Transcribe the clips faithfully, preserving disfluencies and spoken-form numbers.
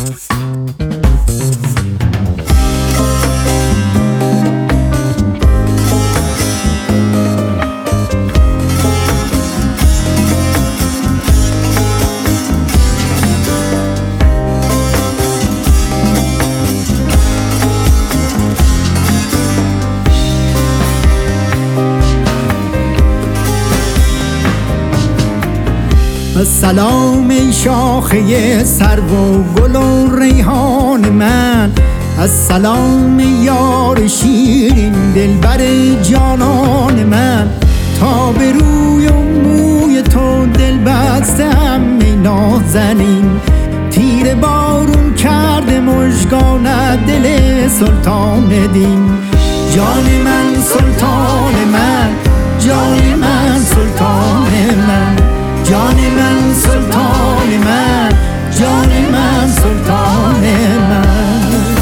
سلام ای شاخه سرو و گل و ریحان من، السلام یار شیرین دلبر جانان من. تا به روی و موی تو دل بستم ای نازنین، تیر بارون کرده مژگانت دل سلطان دین. جان من سلطان من، جان من سلطان من، جان من سلطان من، جان من سلطان من.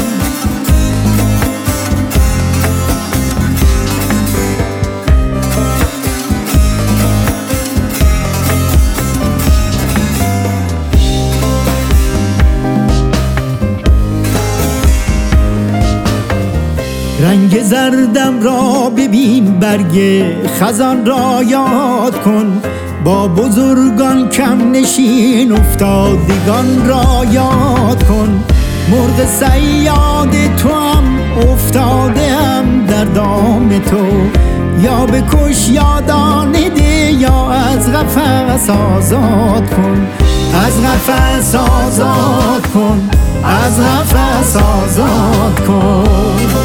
رنگ زردم را ببین، برگ خزان را یاد کن، با بزرگان کم نشین افتادگان را یاد کن. مرغ صیاد تو هم افتاده ام در دام تو، یا بکش یا دانه ده یا از قفس آزاد کن. از قفس آزاد کن، از قفس آزاد کن.